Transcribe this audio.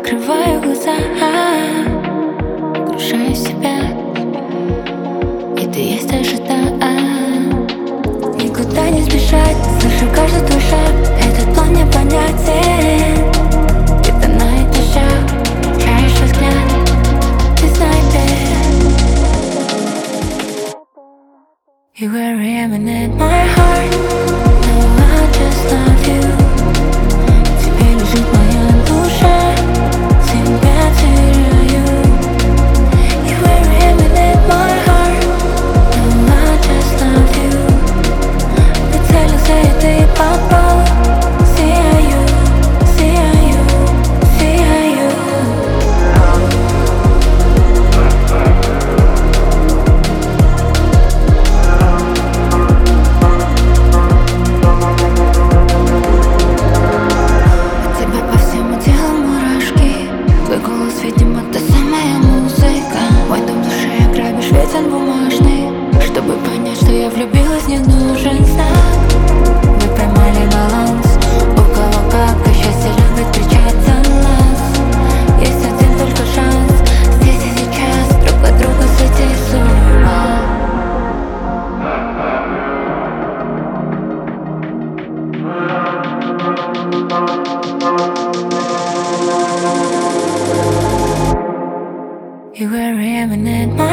закрываю глаза, окружаю себя, и ты есть даже там. Никуда не сбежать, слышу каждый твой шаг. Этот план мне понятен. Где-то на этажах чаешь взгляд, ты снайпер. You were aiming at my heart. No, I just love you. Тебе лежит моя душа, тебя теряю. You were aiming at my heart. No, I just love you. Прицелился и ты попал. Сияю, сияю, сияю. От тебя по всему телу мурашки. Твой голос, видимо, та самая музыка. Мой дом в душе ограбишь, ветер бумажный. Чтобы понять, что я влюбилась, не нужен знак. Мы поймали баланс. У кого как, а счастье любит кричать за нас. Есть один только шанс. Здесь и сейчас друг от друга сойти с ума. You were aiming at my